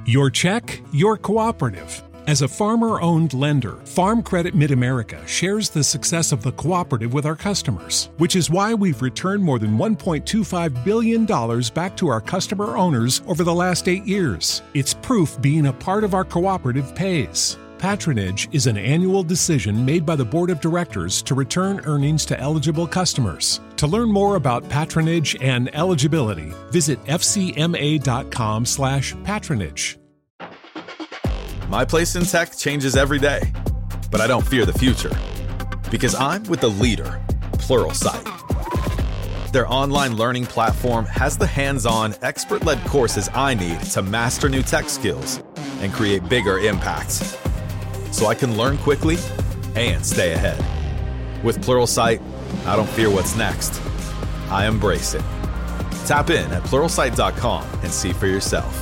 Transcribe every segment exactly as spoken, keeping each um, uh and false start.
Your check, your cooperative. As a farmer-owned lender, Farm Credit Mid-America shares the success of the cooperative with our customers, which is why we've returned more than one point two five billion dollars back to our customer owners over the last eight years. It's proof being a part of our cooperative pays. Patronage is an annual decision made by the Board of Directors to return earnings to eligible customers. To learn more about patronage and eligibility, visit fcma.com slash patronage. My place in tech changes every day, but I don't fear the future because I'm with the leader, Pluralsight. Their online learning platform has the hands-on, expert-led courses I need to master new tech skills and create bigger impacts, so I can learn quickly and stay ahead. With Pluralsight, I don't fear what's next. I embrace it. Tap in at pluralsight dot com and see for yourself.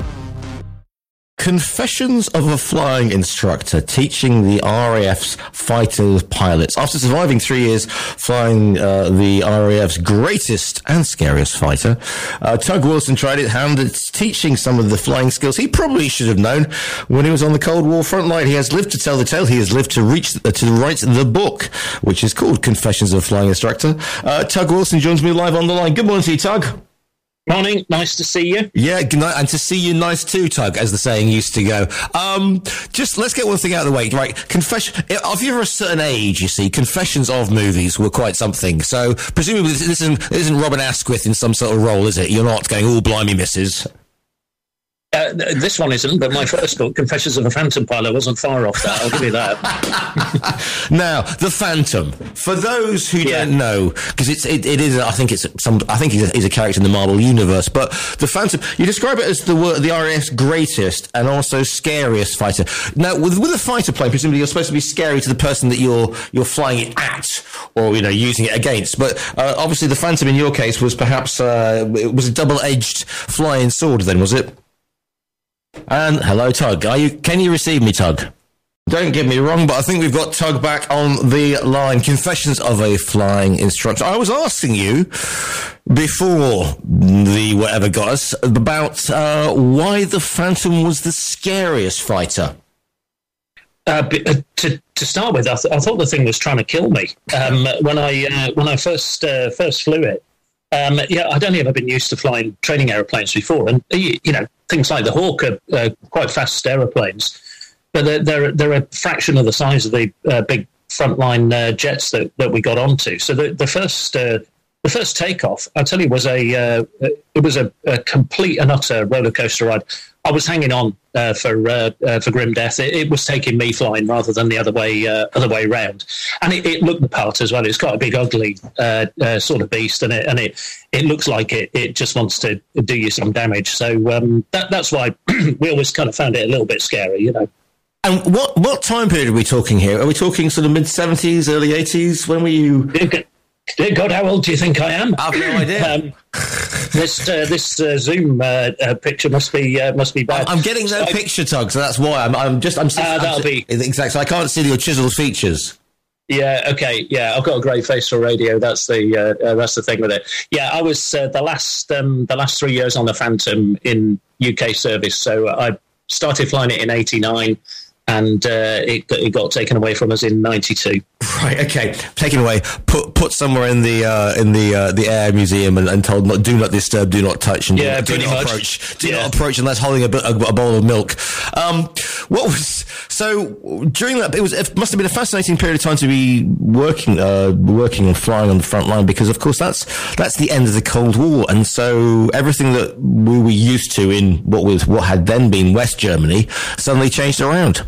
Confessions of a Flying Instructor, teaching the R A F's fighter pilots. After surviving three years flying uh, the R A F's greatest and scariest fighter, uh, Tug Wilson tried it hand at teaching some of the flying skills he probably should have known when he was on the Cold War front line. He has lived to tell the tale. He has lived to reach uh, to write the book, which is called Confessions of a Flying Instructor. Uh, Tug Wilson joins me live on the line. Good morning to you, Tug. Morning, nice to see you. Yeah, and to see you nice too, Tug, as the saying used to go. Um, just let's get one thing out of the way, right? Confession, if you're a certain age, you see, confessions of movies were quite something. So presumably this isn't, this isn't Robin Asquith in some sort of role, is it? You're not going, oh, blimey, missus. Uh, this one isn't, but my first book, Confessions of a Phantom Pilot, wasn't far off that. I'll give you that. Now, the Phantom. For those who yeah. don't know, because it's it, it is, I think it's some, I think he's a, he's a character in the Marvel universe. But the Phantom, you describe it as the the R A F's greatest and also scariest fighter. Now, with with a fighter plane, presumably you're supposed to be scary to the person that you're you're flying it at, or you know, using it against. But uh, obviously, the Phantom in your case was perhaps uh, it was a double-edged flying sword. Then was it? And hello, Tug. Are you? Can you receive me, Tug? Don't get me wrong, but I think we've got Tug back on the line. Confessions of a Flying Instructor. I was asking you before the whatever got us about uh, why the Phantom was the scariest fighter. Uh, to to start with, I, th- I thought the thing was trying to kill me um, when I uh, when I first uh, first flew it. Um, yeah, I'd only ever been used to flying training aeroplanes before, and you, you know things like the Hawk are uh, quite fast aeroplanes, but they're, they're they're a fraction of the size of the uh, big frontline uh, jets that, that we got onto. So the the first uh, the first takeoff, I tell you, was a uh, it was a, a complete and utter roller coaster ride. I was hanging on uh, for uh, uh, for grim death. It, it was taking me flying rather than the other way uh, other way round, and it, it looked the part as well. It's quite a big, ugly uh, uh, sort of beast, and it and it, it looks like it, it just wants to do you some damage. So um, that that's why we always kind of found it a little bit scary, you know. And what what time period are we talking here? Are we talking sort of mid seventies, early eighties? When were you? Dear God, how old do you think I am? I've no idea. um, this uh, this uh, Zoom uh, uh, picture must be uh, must be bad. I'm getting no so picture, Tug, so that's why I'm I'm just I'm. Uh, I'm that'll I'm, be exactly. So I can't see your chiseled features. Yeah. Okay. Yeah, I've got a great face for radio. That's the uh, uh, that's the thing with it. Yeah, I was uh, the last um, the last three years on the Phantom in U K service. So I started flying it in eighty-nine. And uh, it, it got taken away from us in ninety-two. Right. Okay. Taken away. Put put somewhere in the uh, in the uh, the Air Museum and, and told not do not disturb, do not touch, and yeah, do, do not much. approach. Do yeah. not approach unless holding a, a, a bowl of milk. Um, what was so during that? It was it must have been a fascinating period of time to be working uh, working and flying on the front line, because of course that's that's the end of the Cold War, and so everything that we were used to in what was what had then been West Germany suddenly changed around.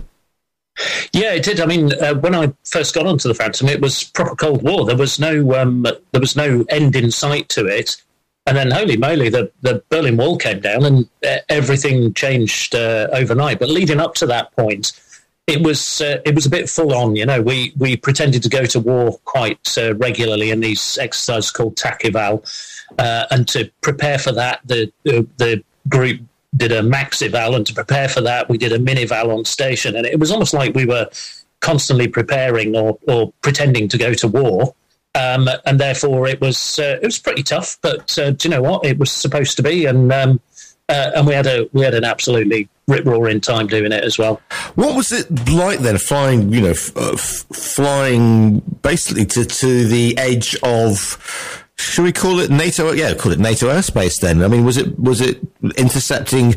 Yeah, it did. I mean, uh, when I first got onto the Phantom, it was proper Cold War. There was no um, there was no end in sight to it. And then, holy moly, the, the Berlin Wall came down and uh, everything changed uh, overnight. But leading up to that point, it was uh, it was a bit full on. You know, we we pretended to go to war quite uh, regularly in these exercises called T A C eval, uh, and to prepare for that, the the, the group did a max eval, and to prepare for that, we did a min eval on station, and it was almost like we were constantly preparing or, or pretending to go to war, um, and therefore it was uh, it was pretty tough. But uh, do you know what? It was supposed to be, and um, uh, and we had a we had an absolutely rip-roaring time doing it as well. What was it like then, flying, you know, f- uh, f- flying basically to, to the edge of, should we call it NATO? Yeah, call it NATO airspace then. I mean, was it was it intercepting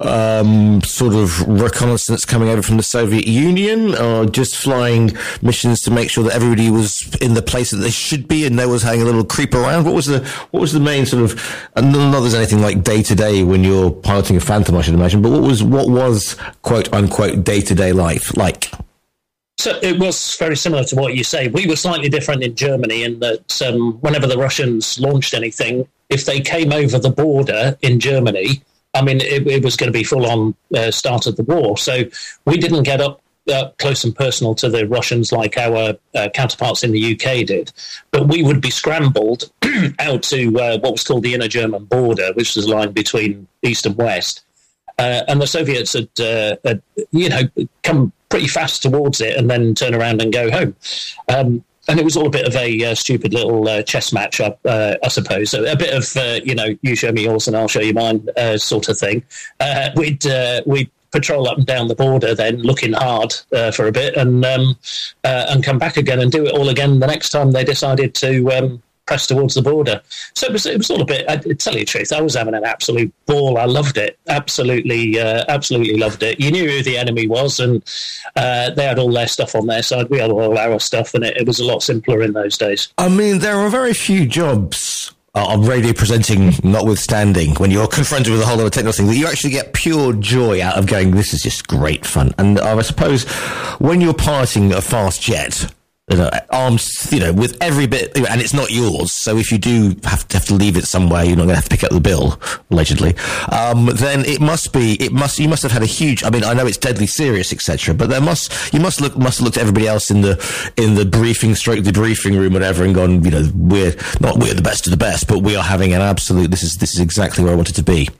um, sort of reconnaissance coming over from the Soviet Union, or just flying missions to make sure that everybody was in the place that they should be and no one's having a little creep around? What was the what was the main sort of? And not there's anything like day to day when you're piloting a Phantom, I should imagine. But what was what was quote unquote day to day life like? So it was very similar to what you say. We were slightly different in Germany in that um, whenever the Russians launched anything, if they came over the border in Germany, I mean, it, it was going to be full-on uh, start of the war. So we didn't get up uh, close and personal to the Russians like our uh, counterparts in the U K did. But we would be scrambled out to uh, what was called the inner German border, which was the line between east and west. Uh, and the Soviets had, uh, had, you know, come pretty fast towards it and then turn around and go home. Um, and it was all a bit of a uh, stupid little uh, chess match, uh, I suppose. So a bit of, uh, you know, you show me yours and I'll show you mine uh, sort of thing. Uh, we'd uh, we'd patrol up and down the border then, looking hard uh, for a bit, and um, uh, and come back again and do it all again the next time they decided to um, press towards the border. So it was, it was all a bit, I tell you the truth, I was having an absolute ball. I loved it. Absolutely, uh, absolutely loved it. You knew who the enemy was, and uh, they had all their stuff on their side. We had all our stuff, and it, it was a lot simpler in those days. I mean, there are very few jobs uh, on radio presenting, notwithstanding, when you're confronted with a whole lot of technical things, that you actually get pure joy out of going, this is just great fun. And uh, I suppose when you're piloting a fast jet, You know, arms, you know, with every bit, and it's not yours. So if you do have to have to leave it somewhere, you're not going to have to pick up the bill, allegedly. Um, then it must be, it must, you must have had a huge. I mean, I know it's deadly serious, et cetera. But there must, you must look, must have looked at everybody else in the in the briefing, stroke the briefing room, whatever, and gone, you know, we're not we're the best of the best, but we are having an absolute. This is this is exactly where I wanted to be.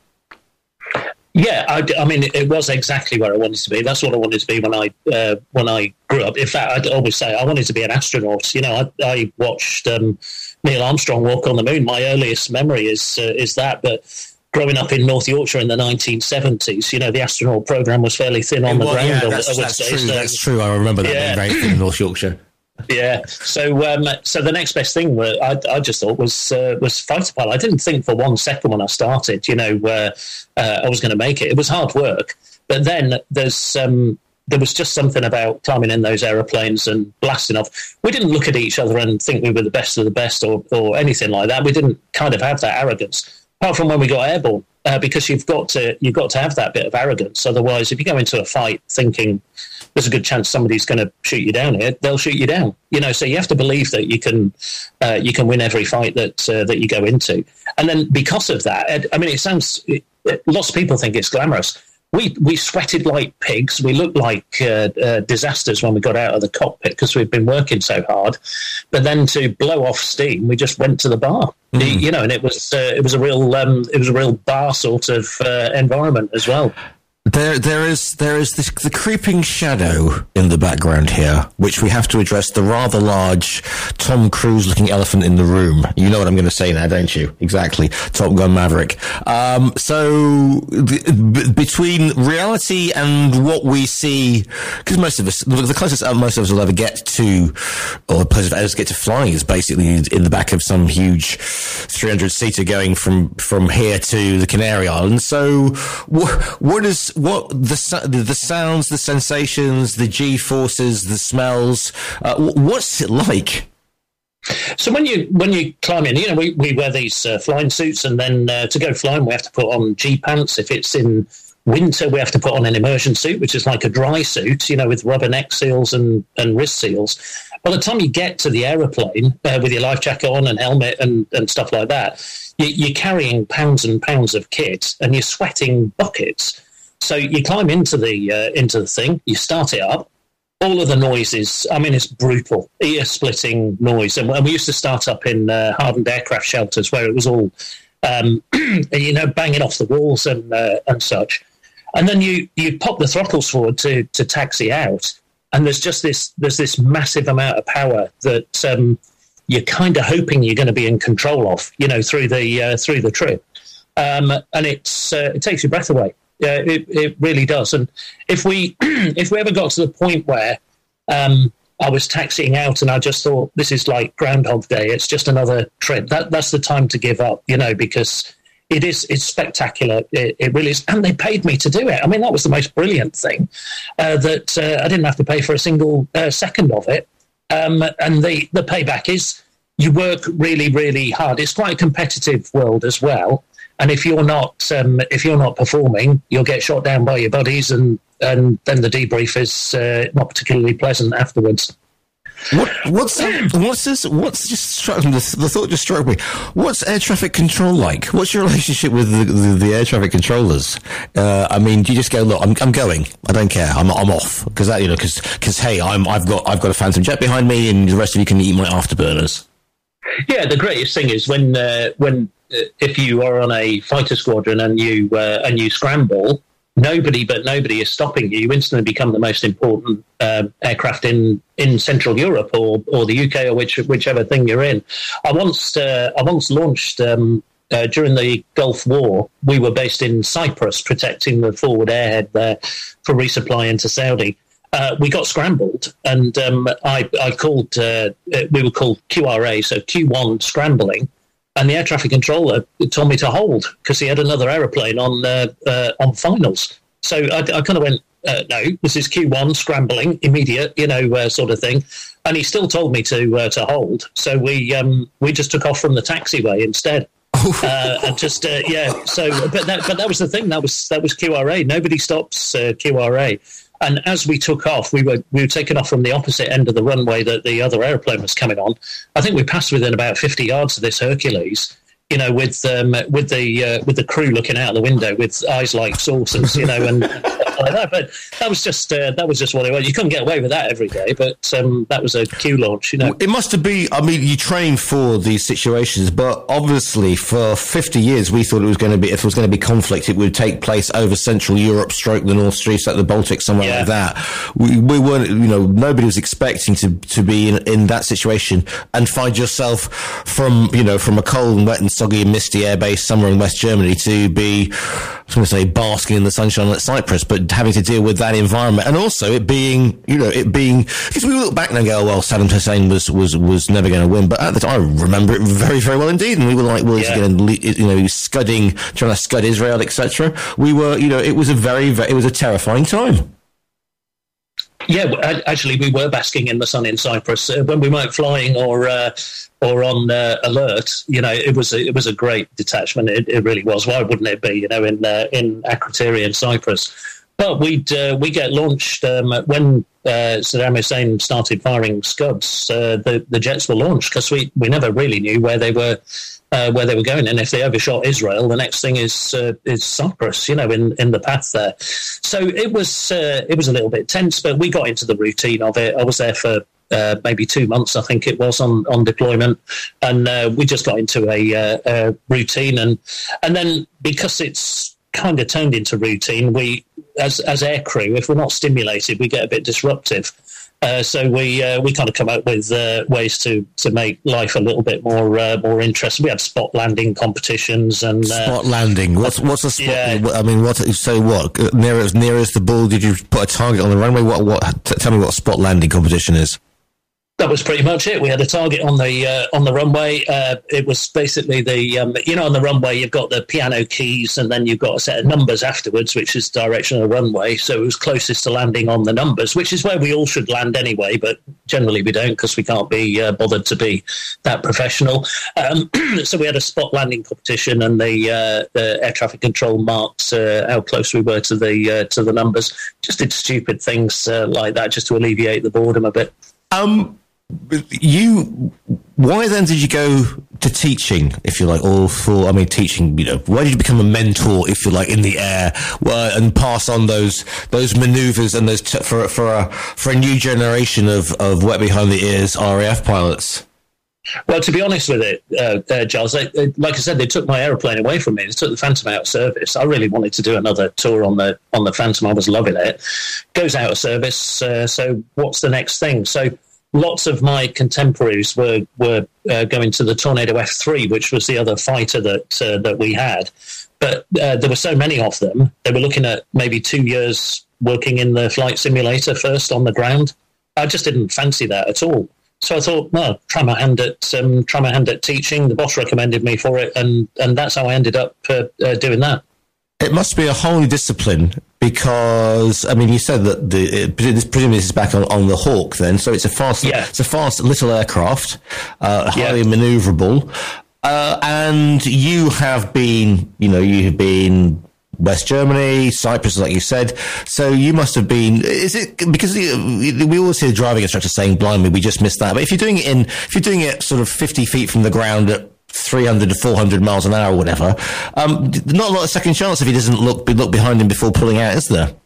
Yeah, I, I mean, it was exactly where I wanted to be. That's what I wanted to be when I uh, when I grew up. In fact, I'd always say I wanted to be an astronaut. You know, I, I watched um, Neil Armstrong walk on the moon. My earliest memory is uh, is that. But growing up in North Yorkshire in the nineteen seventies, you know, the astronaut program was fairly thin on well, the ground. Yeah, I, that's, I would that's say. true. So, that's true. I remember that yeah. being very thin in North Yorkshire. Yeah, so um, so the next best thing were, I, I just thought was uh, was fighter pilot. I didn't think for one second when I started, you know, uh, uh, I was going to make it. It was hard work, but then there's um, there was just something about climbing in those aeroplanes and blasting off. We didn't look at each other and think we were the best of the best or or anything like that. We didn't kind of have that arrogance, apart from when we got airborne, uh, because you've got to you've got to have that bit of arrogance. Otherwise, if you go into a fight thinking there's a good chance somebody's going to shoot you down here, they'll shoot you down. You know, so you have to believe that you can uh, you can win every fight that uh, that you go into. And then because of that, I mean, it sounds, it, lots of people think it's glamorous. We we sweated like pigs. We looked like uh, uh, disasters when we got out of the cockpit because we've been working so hard. But then to blow off steam, we just went to the bar. Mm. You know, and it was uh, it was a real um, it was a real bar sort of uh, environment as well. There, there is, there is this, the creeping shadow in the background here, which we have to address. The rather large Tom Cruise-looking elephant in the room. You know what I'm going to say now, don't you? Exactly, Top Gun Maverick. Um, so the, b- between reality and what we see, because most of us, the closest most of us will ever get to, or the closest ever get to flying, is basically in the back of some huge three hundred seater going from from here to the Canary Islands. So, wh- what is What the the sounds, the sensations, the G-forces, the smells? Uh, what's it like? So when you when you climb in, you know, we, we wear these uh, flying suits, and then uh, to go flying, we have to put on G-pants. If it's in winter, we have to put on an immersion suit, which is like a dry suit, you know, with rubber neck seals and, and wrist seals. By the time you get to the aeroplane uh, with your life jacket on and helmet and, and stuff like that, you, you're carrying pounds and pounds of kit, and you're sweating buckets. So you climb into the uh, into the thing, you start it up. All of the noises, I mean, it's brutal, ear-splitting noise. And we used to start up in uh, hardened aircraft shelters where it was all, um, you know, banging off the walls and uh, and such. And then you you pop the throttles forward to to taxi out, and there's just this there's this massive amount of power that um, you're kind of hoping you're going to be in control of, you know, through the uh, through the trip. um, and it's uh, it takes your breath away. Yeah, it, it really does. And if we if we ever got to the point where um, I was taxiing out and I just thought, this is like Groundhog Day, it's just another trip, that that's the time to give up, you know, because it is it's spectacular. It, it really is. And they paid me to do it. I mean, that was the most brilliant thing, uh, that uh, I didn't have to pay for a single uh, second of it. Um, and the, the payback is you work really, really hard. It's quite a competitive world as well. And if you're not um, if you're not performing, you'll get shot down by your buddies, and, and then the debrief is uh, not particularly pleasant afterwards. What, what's what's this? What's just struck me? The, the thought just struck me. What's air traffic control like? What's your relationship with the, the, the air traffic controllers? Uh, I mean, do you just go, look, I'm, I'm going. I don't care. I'm I'm off because that you know because because hey, I'm I've got I've got a Phantom jet behind me, and the rest of you can eat my afterburners. Yeah, the greatest thing is when uh, when uh, if you are on a fighter squadron and you uh, and you scramble, nobody but nobody is stopping you. You instantly become the most important uh, aircraft in, in Central Europe or or the U K or which, whichever thing you're in. I once uh, I once launched um, uh, during the Gulf War. We were based in Cyprus, protecting the forward airhead there for resupply into Saudi. Uh, we got scrambled, and um, I, I called. Uh, we were called Q R A, so Q one scrambling, and the air traffic controller told me to hold because he had another aeroplane on uh, uh, on finals. So I, I kind of went, uh, no, this is Q one scrambling, immediate, you know, uh, sort of thing. And he still told me to uh, to hold. So we um, we just took off from the taxiway instead. uh, and just uh, yeah. So, but that but that was the thing. That was that was Q R A. Nobody stops uh, Q R A. And as we took off, we were we were taken off from the opposite end of the runway that the other aeroplane was coming on. I think we passed within about fifty yards of this Hercules, you know, with um, with the uh, with the crew looking out the window with eyes like saucers, you know, and stuff like that. But that was just uh, that was just what it was. You couldn't get away with that every day, but um, that was a Q launch, you know. It must have been. I mean, you train for these situations, but obviously, for fifty years, we thought it was going to be if it was going to be conflict, it would take place over Central Europe, stroke the North Sea, like the Baltic, somewhere yeah. like that. We, we weren't, you know, nobody was expecting to to be in, in that situation and find yourself from, you know, from a cold and wet and soggy and misty airbase somewhere in West Germany to be, I was going to say, basking in the sunshine like Cyprus, but having to deal with that environment, and also it being, you know, it being, because we look back and go, oh, well, Saddam Hussein was was was never going to win, but at the time, I remember it very, very well indeed, and we were like, well, yeah. going to, you know, scudding, trying to scud Israel, et cetera. We were, you know, it was a very, very, it was a terrifying time. Yeah, actually, we were basking in the sun in Cyprus uh, when we weren't flying or uh, or on uh, alert. You know, it was a, it was a great detachment. It, it really was. Why wouldn't it be? You know, in uh, in Akrotiri in Cyprus. But we'd uh, we get launched um, when uh, Saddam Hussein started firing Scuds. Uh, the the jets were launched because we, we never really knew where they were. Uh, where they were going, and if they overshot Israel, the next thing is uh, is Cyprus, you know, in, in the path there. So it was uh, it was a little bit tense, but we got into the routine of it. I was there for uh, maybe two months, I think it was, on, on deployment, and uh, we just got into a, uh, a routine, and and then because it's kind of turned into routine, we as as aircrew, if we're not stimulated, we get a bit disruptive. Uh, so we uh, we kind of come up with uh, ways to, to make life a little bit more uh, more interesting. We had spot landing competitions and uh, spot landing. What's what's a spot? Yeah. I mean, what? So what? Near as near as the ball? Did you put a target on the runway? What? What? T- tell me what a spot landing competition is. That was pretty much it. We had a target on the uh, on the runway. Uh, it was basically the um, you know on the runway you've got the piano keys and then you've got a set of numbers afterwards, which is the direction of the runway. So it was closest to landing on the numbers, which is where we all should land anyway. But generally we don't because we can't be uh, bothered to be that professional. Um, so we had a spot landing competition, and the, uh, the air traffic control marked uh, how close we were to the uh, to the numbers. Just did stupid things uh, like that just to alleviate the boredom a bit. Um. You, why then did you go to teaching, if you like, or for, I mean, teaching, you know, why did you become a mentor, if you like, in the air, well, and pass on those, those maneuvers and those, t- for, for a, for a new generation of, of wet behind the ears R A F pilots? Well, to be honest with it, uh, uh, Giles, they, they, like I said, they took my aeroplane away from me. They took the Phantom out of service. I really wanted to do another tour on the on the Phantom. I was loving it. Goes out of service. Uh, so what's the next thing? So lots of my contemporaries were were uh, going to the Tornado F three, which was the other fighter that uh, that we had. but uh, there were so many of them. They were looking at maybe two years working in the flight simulator first on the ground. I just didn't fancy that at all. So I thought, well, try my hand at um, try my hand at teaching. The boss recommended me for it, and, and that's how I ended up uh, uh, doing that. It must be a whole new discipline because, I mean, you said that the it, presumably this is back on, on the Hawk then, so it's a fast, yeah. it's a fast little aircraft, uh, highly yeah. manoeuvrable, uh, and you have been, you know, you have been West Germany, Cyprus, like you said. So you must have been. Is it because we always hear driving instructors saying, "Blimey, we just missed that." But if you're doing it in, if you're doing it sort of fifty feet from the ground at three hundred to four hundred miles an hour or whatever, um, not a lot of second chance if he doesn't look look behind him before pulling out, is there?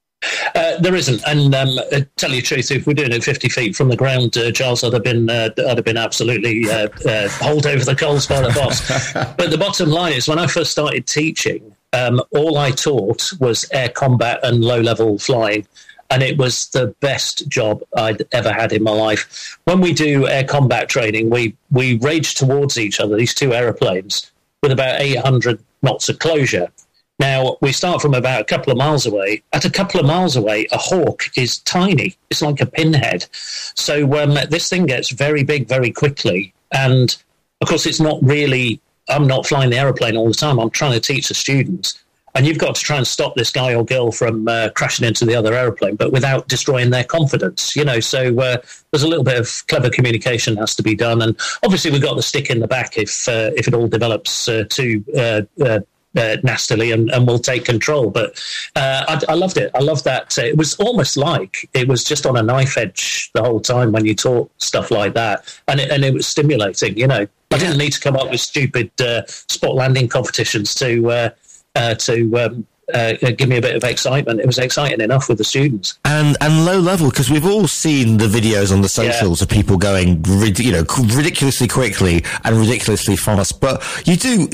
Uh, there isn't, and um, uh, tell you the truth, if we're doing it fifty feet from the ground, uh, Giles, I'd have been, uh, I'd have been absolutely uh, uh, hauled over the coals by the boss. But the bottom line is, when I first started teaching, um, all I taught was air combat and low-level flying, and it was the best job I'd ever had in my life. When we do air combat training, we we rage towards each other, these two aeroplanes, with about eight hundred knots of closure. Now, we start from about a couple of miles away. At a couple of miles away, a Hawk is tiny. It's like a pinhead. So um, this thing gets very big very quickly. And, of course, it's not really... I'm not flying the aeroplane all the time. I'm trying to teach the students. And you've got to try and stop this guy or girl from uh, crashing into the other aeroplane, but without destroying their confidence, you know. So uh, there's a little bit of clever communication has to be done. And obviously we've got the stick in the back if uh, if it all develops uh, too uh, uh, uh, nastily, and, and we'll take control. But uh, I, I loved it. I loved that. Uh, it was almost like it was just on a knife edge the whole time when you taught stuff like that. And it, and it was stimulating, you know. I didn't need to come up with stupid uh, spot landing competitions to... Uh, Uh, to um, uh, give me a bit of excitement. It was exciting enough with the students. And and low level, because we've all seen the videos on the socials yeah. of people going, you know, ridiculously quickly and ridiculously fast. But you do...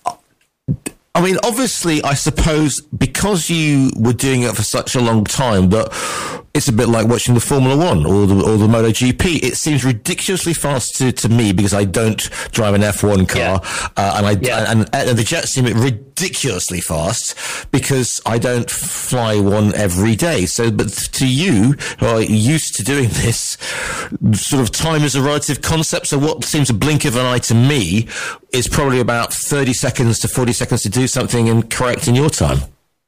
I mean, obviously, I suppose because you were doing it for such a long time that it's a bit like watching the Formula One or the, or the MotoGP. It seems ridiculously fast to, to me because I don't drive an F one car, yeah. uh, and I yeah. and, and the jets seem ridiculously fast because I don't fly one every day. So, but to you, who are used to doing this, sort of time is a relative concept. So, what seems a blink of an eye to me is probably about thirty seconds to forty seconds to do something and correct in your time.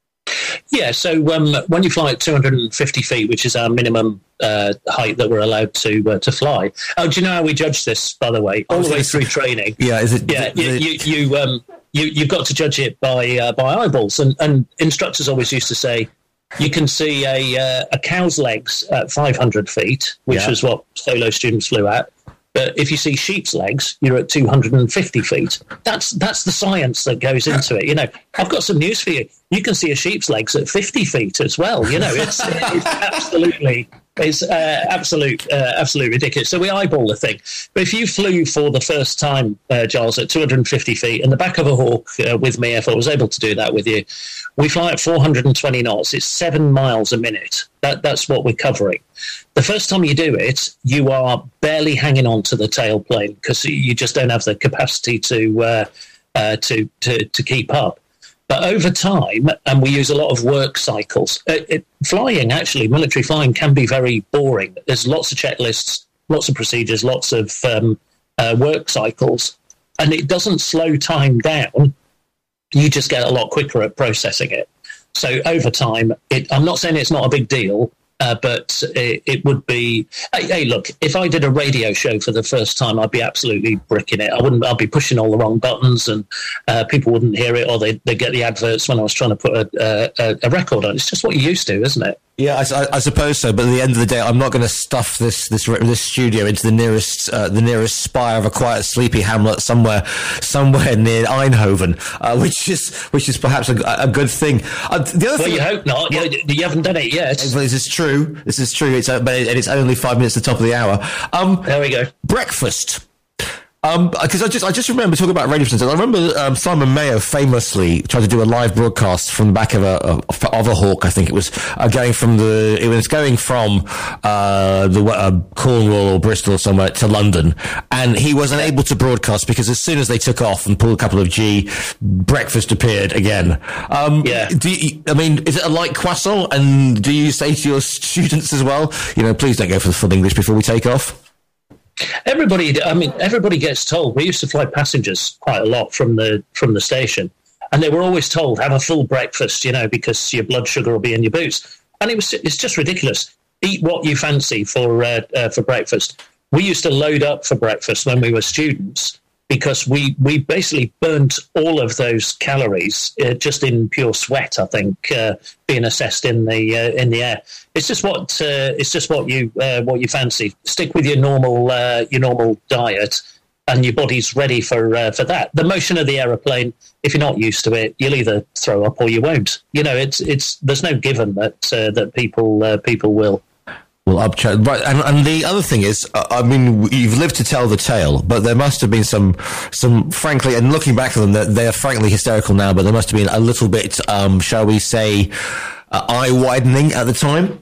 Yeah, so um, when you fly at two hundred fifty feet, which is our minimum uh, height that we're allowed to uh, to fly. Oh, do you know how we judge this, by the way? All the way through training. Yeah, is it? Yeah, is you, it, you, you, um, you, you've got to judge it by uh, by eyeballs. And, and instructors always used to say, you can see a, uh, a cow's legs at five hundred feet, which yeah. was what solo students flew at. But if you see sheep's legs, you're at two hundred fifty feet. That's that's the science that goes into it. You know, I've got some news for you. You can see a sheep's legs at fifty feet as well. You know, it's, it's absolutely it's uh, absolute uh, absolute ridiculous. So we eyeball the thing. But if you flew for the first time, uh, Giles, at two hundred fifty feet in the back of a Hawk uh, with me, if I was able to do that with you, we fly at four hundred twenty knots. It's seven miles a minute. That, that's what we're covering. The first time you do it, you are barely hanging on to the tailplane because you just don't have the capacity to, uh, uh, to to to keep up. But over time, and we use a lot of work cycles, it, it, flying, actually, military flying can be very boring. There's lots of checklists, lots of procedures, lots of um, uh, work cycles, and it doesn't slow time down. You just get a lot quicker at processing it. So over time, it, I'm not saying it's not a big deal, uh, but it, it would be, hey, hey, look, if I did a radio show for the first time, I'd be absolutely bricking it. I wouldn't, I'd be pushing all the wrong buttons and uh, people wouldn't hear it, or they'd, they'd get the adverts when I was trying to put a, a, a record on. It's just what you're used to, isn't it? Yeah, I, I suppose so. But at the end of the day, I'm not going to stuff this this this studio into the nearest uh, the nearest spire of a quiet, sleepy hamlet somewhere somewhere near Eindhoven, uh, which is which is perhaps a, a good thing. Uh, the other well, thing, you hope not. Well, you, you haven't done it yet. Well, this is true. This is true. It's uh, but it, it's only five minutes to the top of the hour. Um, there we go. Breakfast. Um, because I just I just remember talking about radio presenters. I remember um, Simon Mayo famously tried to do a live broadcast from the back of a, a of a Hawk. I think it was uh, going from the it was going from uh, the uh, Cornwall or Bristol or somewhere to London, and he wasn't able to broadcast because as soon as they took off and pulled a couple of G, breakfast appeared again. Um, yeah. Do you, I mean, is it a light croissant? And do you say to your students as well, you know, please don't go for the full English before we take off? Everybody, I mean, everybody gets told. We used to fly passengers quite a lot from the from the station, and they were always told have a full breakfast, you know, because your blood sugar will be in your boots. And it was it's just ridiculous. Eat what you fancy for uh, uh, for breakfast. We used to load up for breakfast when we were students because we we basically burnt all of those calories uh, just in pure sweat. I think uh, being assessed in the uh, in the air. It's just what uh, it's just what you uh, what you fancy. Stick with your normal uh, your normal diet, and your body's ready for uh, for that. The motion of the aeroplane. If you're not used to it, you'll either throw up or you won't. You know, it's it's there's no given that uh, that people uh, people will. Well, up right, and, and the other thing is, uh, I mean, you've lived to tell the tale, but there must have been some, some, frankly, and looking back at them, they are frankly hysterical now. But there must have been a little bit, um, shall we say, uh, eye-widening at the time.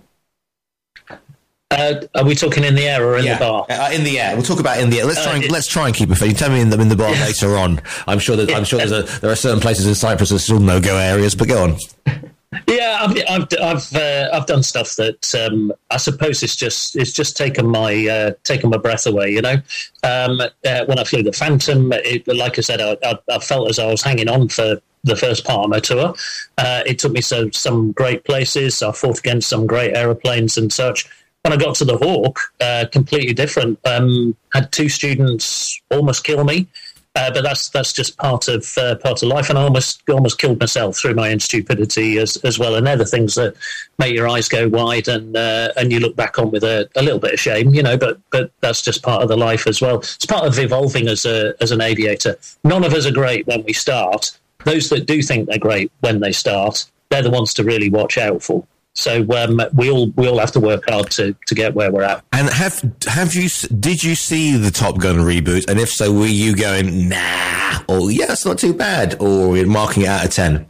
Uh, are we talking in the air or in yeah. the bar? Uh, in the air. We'll talk about in the air. Let's try and uh, it, let's try and keep it fair. You tell me in the in the bar yeah. later on. I'm sure that yeah. I'm sure there's a, there are certain places in Cyprus that are still no-go areas. But go on. Yeah, I've I've I've, uh, I've done stuff that um, I suppose it's just it's just taken my uh, taken my breath away. You know, um, uh, when I flew the Phantom, it, like I said, I, I, I felt as I was hanging on for the first part of my tour. Uh, it took me to some great places. I fought against some great aeroplanes and such. When I got to the Hawk, uh, completely different. Um, had two students almost kill me. Uh, but that's that's just part of uh, part of life, and I almost almost killed myself through my own stupidity as as well. And they're the things that make your eyes go wide, and uh, and you look back on with a, a little bit of shame, you know. But but that's just part of the life as well. It's part of evolving as a as an aviator. None of us are great when we start. Those that do think they're great when they start, they're the ones to really watch out for. So um, we all we all have to work hard to, to get where we're at. And have have you did you see the Top Gun reboot? And if so, were you going nah, or yeah, it's not too bad, or you're marking it out of ten?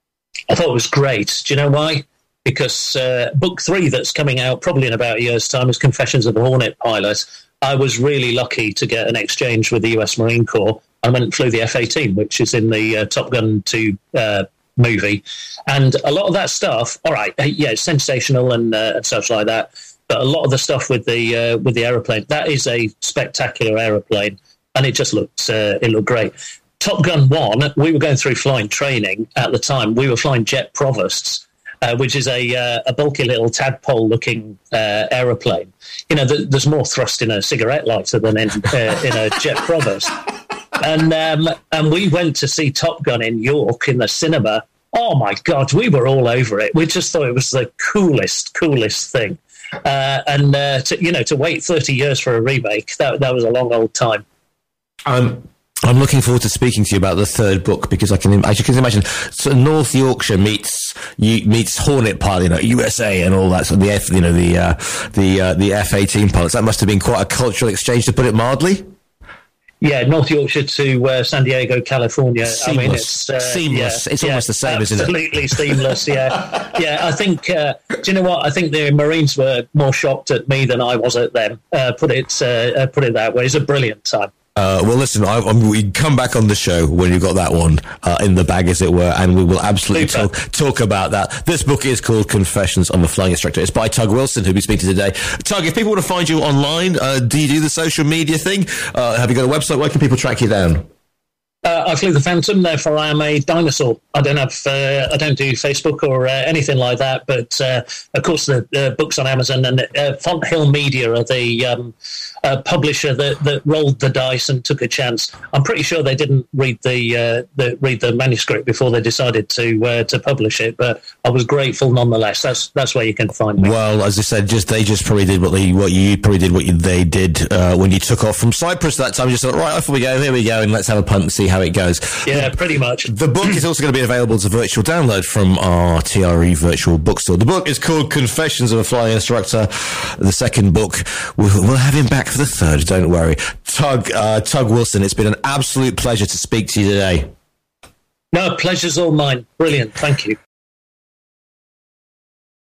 I thought it was great. Do you know why? Because uh, book three that's coming out probably in about a year's time is Confessions of a Hornet Pilot. I was really lucky to get an exchange with the U S Marine Corps. I went and flew the F eighteen, which is in the uh, Top Gun two uh, movie, and a lot of that stuff, all right, yeah, it's sensational and, uh, and such like that, but a lot of the stuff with the uh, with the aeroplane, that is a spectacular aeroplane, and it just looked uh, it looked great. Top Gun one, we were going through flying training at the time. We were flying Jet Provosts, uh, which is a uh, a bulky little tadpole looking uh, aeroplane. You know, th- there's more thrust in a cigarette lighter than in uh, in a Jet Provost. And um, and we went to see Top Gun in York in the cinema. Oh, my God, we were all over it. We just thought it was the coolest, coolest thing. Uh, and, uh, to, you know, to wait thirty years for a remake, that that was a long old time. Um, I'm looking forward to speaking to you about the third book, because I can, as you can imagine, so North Yorkshire meets you, meets Hornet pilot, you know, U S A and all that. So the F, you know, the uh, the uh, the F eighteen pilots. That must have been quite a cultural exchange, to put it mildly. Yeah, North Yorkshire to uh, San Diego, California. Seamless. I mean, it's uh, seamless. Yeah, it's yeah, almost the same, isn't it? Absolutely seamless. Yeah, yeah. I think. Uh, do you know what? I think the Marines were more shocked at me than I was at them. Uh, put it uh, put it that way. It's a brilliant time. Uh, well, listen, I, I'm, we come back on the show when you've got that one uh, in the bag, as it were, and we will absolutely talk, talk about that. This book is called Confessions of a Flying Instructor. It's by Tug Wilson, who we speak to today. Tug, if people want to find you online, uh, do you do the social media thing? Uh, have you got a website? Where can people track you down? Uh, I flew the Phantom, therefore I am a dinosaur. I don't have, uh, I don't do Facebook or uh, anything like that. But uh, of course, the uh, books on Amazon, and uh, Fonthill Media are the um, uh, publisher that, that rolled the dice and took a chance. I'm pretty sure they didn't read the, uh, the read the manuscript before they decided to uh, to publish it. But I was grateful nonetheless. That's that's where you can find me. Well, as I said, just they just probably did what they what you probably did what you, they did uh, when you took off from Cyprus that time. You just thought, right, off we go, here we go, and let's have a punt and see how how it goes. Yeah, pretty much. The book is also going to be available as a virtual download from our T R E virtual bookstore. The book is called Confessions of a Flying Instructor. The second book, we'll, we'll have him back for the third, don't worry. Tug, uh, Tug Wilson, it's been an absolute pleasure to speak to you today. No, pleasure's all mine. Brilliant. Thank you.